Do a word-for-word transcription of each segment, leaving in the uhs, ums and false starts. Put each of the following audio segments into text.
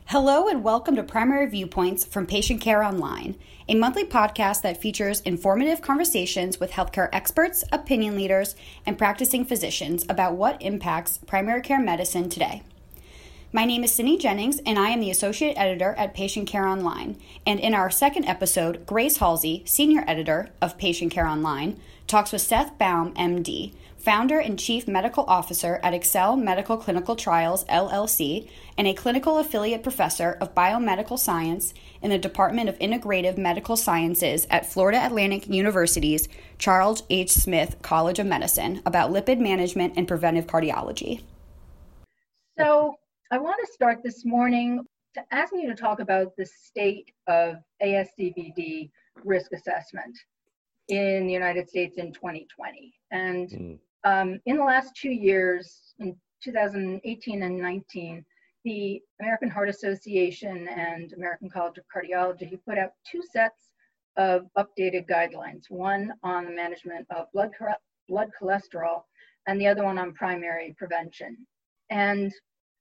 Hello and welcome to Primary Viewpoints from Patient Care Online, a monthly podcast that features informative conversations with healthcare experts, opinion leaders, and practicing physicians about what impacts primary care medicine today. My name is Cindy Jennings, and I am the Associate Editor at Patient Care Online. And in our second episode, Grace Halsey, Senior Editor of Patient Care Online, talks with Seth Baum, M D, Founder and Chief Medical Officer at Excel Medical Clinical Trials, L L C, and a Clinical Affiliate Professor of Biomedical Science in the Department of Integrative Medical Sciences at Florida Atlantic University's Charles H. Smith College of Medicine, about lipid management and preventive cardiology. So I want to start this morning to ask you to talk about the state of A S C V D risk assessment in the United States in twenty twenty. And mm. um, in the last two years, in two thousand eighteen and nineteen, the American Heart Association and American College of Cardiology put out two sets of updated guidelines, one on the management of blood, blood cholesterol and the other one on primary prevention. And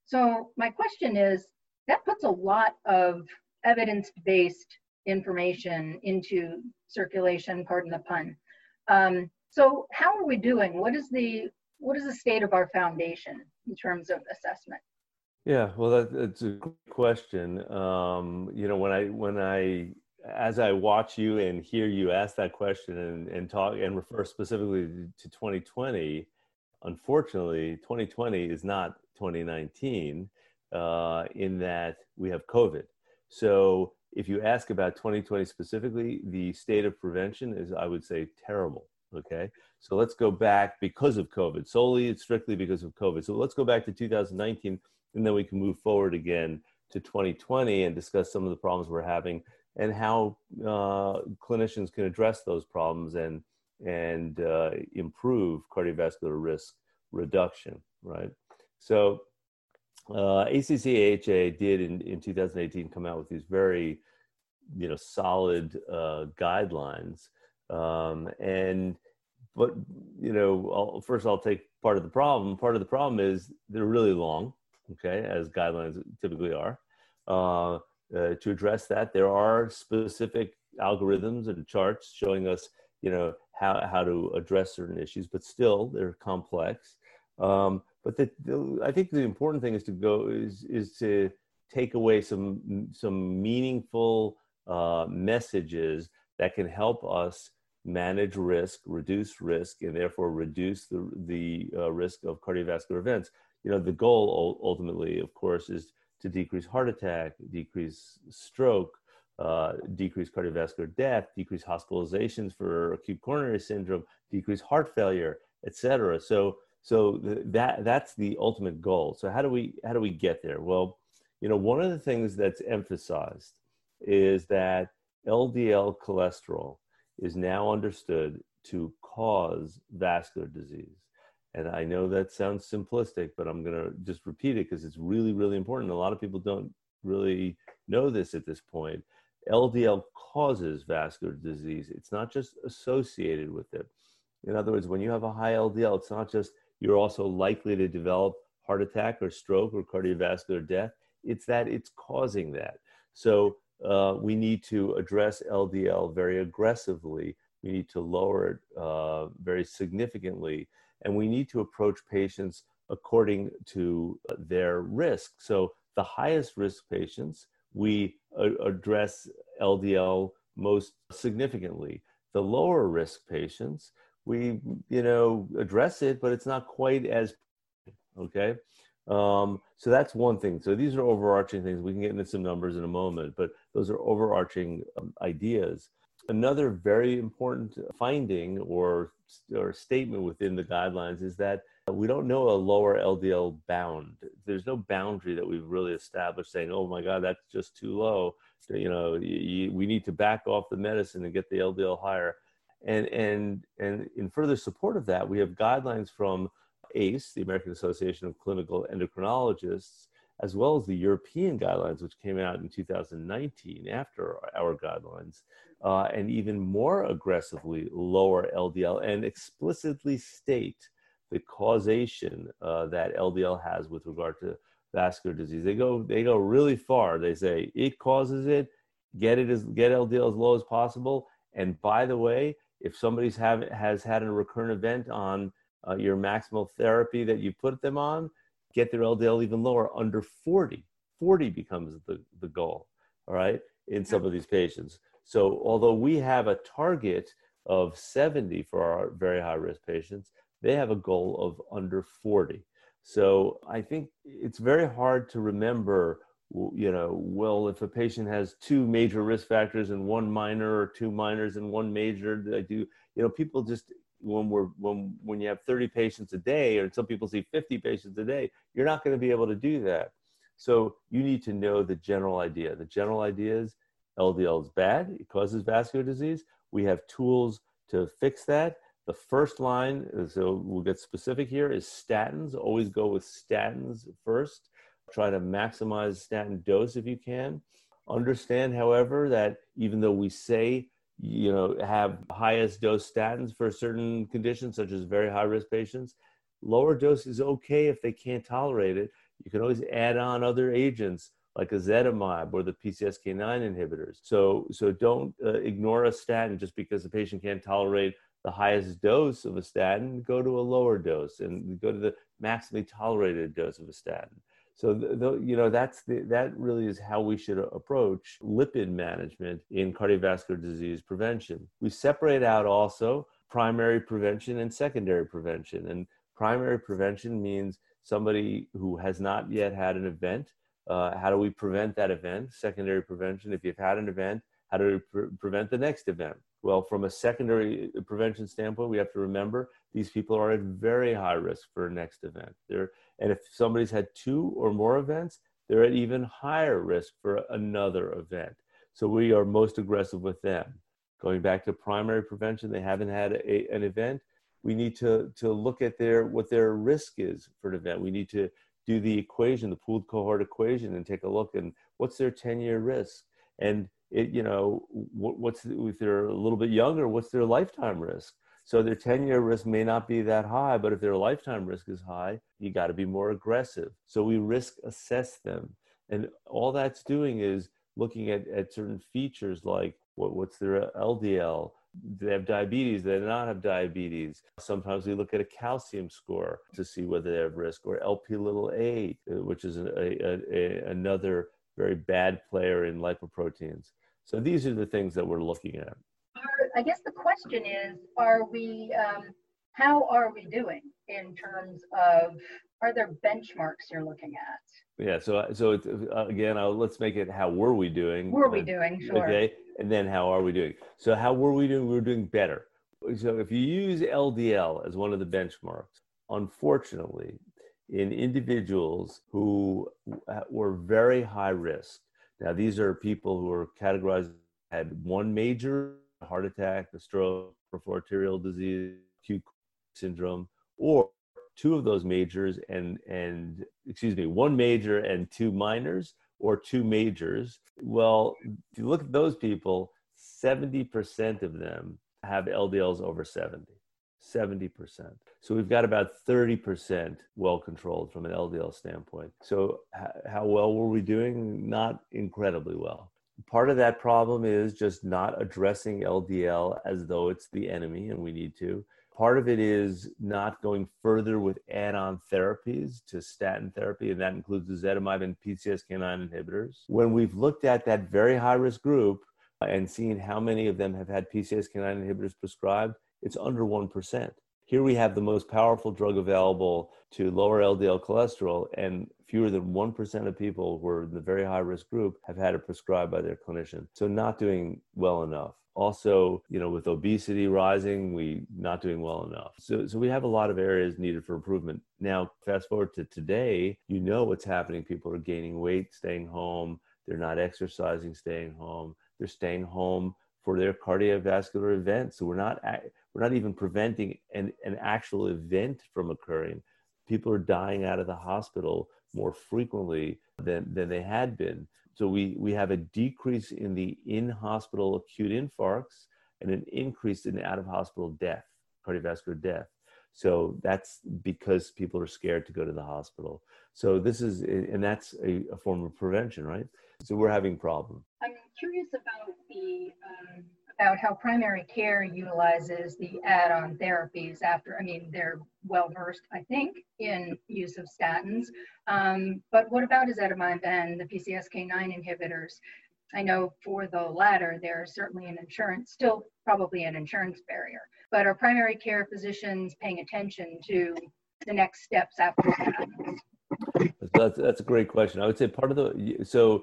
so my question is, that puts a lot of evidence-based information into circulation, pardon the pun. Um, so how are we doing? What is the what is the state of our foundation in terms of assessment? Yeah, well, that, that's a good question. Um, you know, when I when I as I watch you and hear you ask that question and, and talk and refer specifically to twenty twenty, unfortunately, twenty twenty is not twenty nineteen uh, in that we have COVID. So if you ask about twenty twenty specifically, the state of prevention is, I would say, terrible, okay? So let's go back because of COVID, solely and strictly because of COVID. So let's go back to two thousand nineteen, and then we can move forward again to twenty twenty and discuss some of the problems we're having and how uh, clinicians can address those problems and, and uh, improve cardiovascular risk reduction, right? So uh, A C C A H A did in, in two thousand eighteen come out with these very, you know, solid uh, guidelines. Um, and, but, you know, I'll, first I'll take part of the problem. Part of the problem is they're really long, okay, as guidelines typically are. Uh, uh, to address that, there are specific algorithms and charts showing us, you know, how, how to address certain issues, but still they're complex. Um, but the, the, I think the important thing is to go is is to take away some some meaningful uh, messages that can help us manage risk, reduce risk, and therefore reduce the the uh, risk of cardiovascular events. You know, the goal ultimately, of course, is to decrease heart attack, decrease stroke, uh, decrease cardiovascular death, decrease hospitalizations for acute coronary syndrome, decrease heart failure, et cetera. So So that that's the ultimate goal. So how do we how do we get there? Well, you know, one of the things that's emphasized is that L D L cholesterol is now understood to cause vascular disease. And I know that sounds simplistic, but I'm going to just repeat it because it's really, really important. A lot of people don't really know this at this point. L D L causes vascular disease. It's not just associated with it. In other words, when you have a high L D L, it's not just you're also likely to develop heart attack or stroke or cardiovascular death. It's that it's causing that. So uh, we need to address L D L very aggressively. We need to lower it uh, very significantly. And we need to approach patients according to their risk. So the highest risk patients, we uh, address L D L most significantly. The lower risk patients, we, you know, address it, but it's not quite as, okay? Um, so that's one thing. So these are overarching things. We can get into some numbers in a moment, but those are overarching um, ideas. Another very important finding or, or statement within the guidelines is that we don't know a lower L D L bound. There's no boundary that we've really established saying, oh my God, that's just too low. You know, you, we need to back off the medicine and get the L D L higher. And, and, and in further support of that, we have guidelines from A C E, the American Association of Clinical Endocrinologists, as well as the European guidelines, which came out in two thousand nineteen after our guidelines, uh, and even more aggressively lower L D L and explicitly state the causation uh, that L D L has with regard to vascular disease. They go they go really far. They say it causes it, get it as get L D L as low as possible. And by the way, if somebody's have has had a recurrent event on uh, your maximal therapy that you put them on, get their L D L even lower, under forty. forty becomes the, the goal, all right, in some of these patients. So although we have a target of seventy for our very high risk patients, they have a goal of under forty. So I think it's very hard to remember, you know, well, if a patient has two major risk factors and one minor, or two minors and one major, I do, you know, people just, when we're, when, when you have thirty patients a day, or some people see fifty patients a day, you're not going to be able to do that. So you need to know the general idea. The general idea is L D L is bad. It causes vascular disease. We have tools to fix that. The first line, so we'll get specific here, is statins. Always go with statins first. Try to maximize statin dose if you can. Understand, however, that even though we say, you know, have highest dose statins for certain conditions, such as very high risk patients, lower dose is okay if they can't tolerate it. You can always add on other agents like ezetimibe or the P C S K nine inhibitors. So, so don't uh, ignore a statin just because the patient can't tolerate the highest dose of a statin. Go to a lower dose and go to the maximally tolerated dose of a statin. So, the, the, you know, that's the, that really is how we should approach lipid management in cardiovascular disease prevention. We separate out also primary prevention and secondary prevention. And primary prevention means somebody who has not yet had an event. Uh, how do we prevent that event? Secondary prevention, if you've had an event, how do we pre- prevent the next event? Well, from a secondary prevention standpoint, we have to remember these people are at very high risk for a next event. They're, and if somebody's had two or more events, they're at even higher risk for another event. So we are most aggressive with them. Going back to primary prevention, they haven't had a, an event. We need to, to look at their what their risk is for an event. We need to do the equation, the pooled cohort equation, and take a look and what's their ten-year risk. And it, you know, what, what's if they're a little bit younger, what's their lifetime risk? So their ten-year risk may not be that high, but if their lifetime risk is high, you got to be more aggressive. So we risk assess them, and all that's doing is looking at, at certain features like what, what's their L D L. Do they have diabetes? Do they not have diabetes? Sometimes we look at a calcium score to see whether they have risk, or L P little a, which is a, a, a, another very bad player in lipoproteins. So these are the things that we're looking at. Are, I guess the question is, are we, um, how are we doing in terms of, are there benchmarks you're looking at? Yeah, so so it's, uh, again, I'll, let's make it how were we doing? Were we uh, doing, sure. Okay, and then how are we doing? So how were we doing? We were doing better. So if you use L D L as one of the benchmarks, unfortunately, in individuals who were very high risk, now these are people who are categorized, had one major heart attack, a stroke, peripheral arterial disease, acute syndrome, or two of those majors and, and excuse me, one major and two minors, or two majors. Well, if you look at those people, seventy percent of them have L D Ls over seventy, seventy percent. So we've got about thirty percent well controlled from an L D L standpoint. So h- how well were we doing? Not incredibly well. Part of that problem is just not addressing L D L as though it's the enemy, and we need to. Part of it is not going further with add-on therapies to statin therapy, and that includes ezetimibe and P C S K nine inhibitors. When we've looked at that very high-risk group and seen how many of them have had P C S K nine inhibitors prescribed, it's under one percent. Here we have the most powerful drug available to lower L D L cholesterol, and fewer than one percent of people who are in the very high-risk group have had it prescribed by their clinician. So not doing well enough. Also, you know, with obesity rising, we not doing well enough. So, so we have a lot of areas needed for improvement. Now, fast forward to today, you know what's happening. People are gaining weight, staying home. They're not exercising, staying home. They're staying home for their cardiovascular events. So we're not we're not even preventing an, an actual event from occurring. People are dying out of the hospital more frequently than, than they had been. So we, we have a decrease in the in-hospital acute infarcts and an increase in out-of-hospital death, cardiovascular death. So that's because people are scared to go to the hospital. So this is, and that's a, a form of prevention, right? So we're having problems. I'm curious about the um, about how primary care utilizes the add-on therapies after. I mean, they're well versed, I think, in use of statins. Um, but what about ezetimibe and the P C S K nine inhibitors? I know for the latter, there's certainly an insurance, still probably an insurance barrier. But are primary care physicians paying attention to the next steps after statins? That's, that's a great question. I would say part of the, so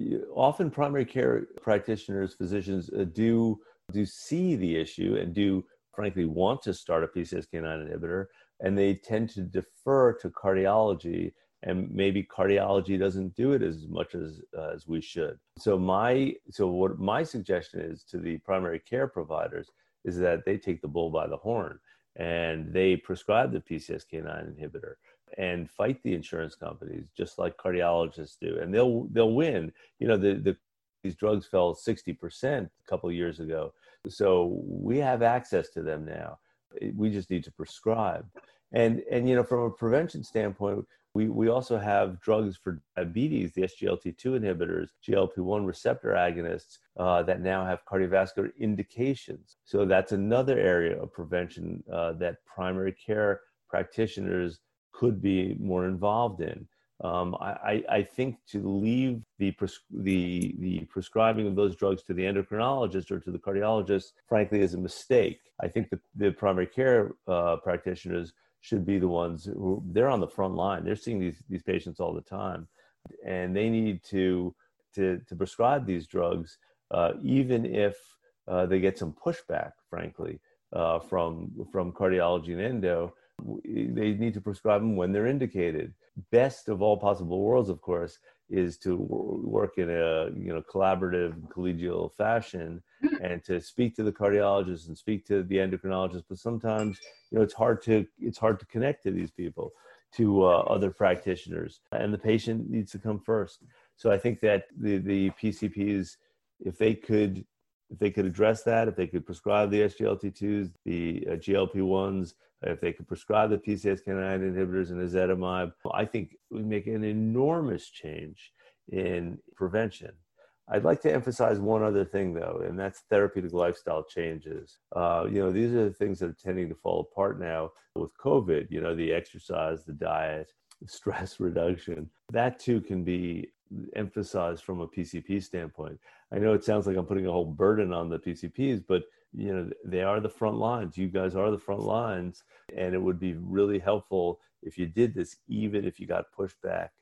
often primary care practitioners, physicians uh, do, do see the issue and do frankly want to start a P C S K nine inhibitor, and they tend to defer to cardiology, and maybe cardiology doesn't do it as much as, uh, as we should. So my, so what my suggestion is to the primary care providers is that they take the bull by the horn and they prescribe the P C S K nine inhibitor and fight the insurance companies just like cardiologists do, and they'll they'll win. You know, the, the these drugs fell sixty percent a couple of years ago, so we have access to them now. We just need to prescribe, and and you know, from a prevention standpoint, we we also have drugs for diabetes, the S G L T two inhibitors, G L P one receptor agonists uh, that now have cardiovascular indications. So that's another area of prevention uh, that primary care practitioners could be more involved in. Um, I, I think to leave the, pres- the, the prescribing of those drugs to the endocrinologist or to the cardiologist, frankly, is a mistake. I think the, the primary care uh, practitioners should be the ones who, they're on the front line. They're seeing these, these patients all the time, and they need to, to, to prescribe these drugs, uh, even if uh, they get some pushback, frankly, uh, from, from cardiology and endo. They need to prescribe them when they're indicated. Best of all possible worlds, of course, is to work in a you know collaborative, collegial fashion, and to speak to the cardiologist and speak to the endocrinologist. But sometimes, you know, it's hard to it's hard to connect to these people, to uh, other practitioners, and the patient needs to come first. So I think that the the P C Ps, if they could, if they could address that, if they could prescribe the S G L T twos, the uh, G L P ones, if they could prescribe the P C S K nine inhibitors and ezetimibe, I think it would make an enormous change in prevention. I'd like to emphasize one other thing, though, and that's therapeutic lifestyle changes. Uh, you know, these are the things that are tending to fall apart now with COVID, you know, the exercise, the diet, stress reduction. That, too, can be emphasized from a P C P standpoint. I know it sounds like I'm putting a whole burden on the P C Ps, but you know, they are the front lines. You guys are the front lines. And it would be really helpful if you did this, even if you got pushback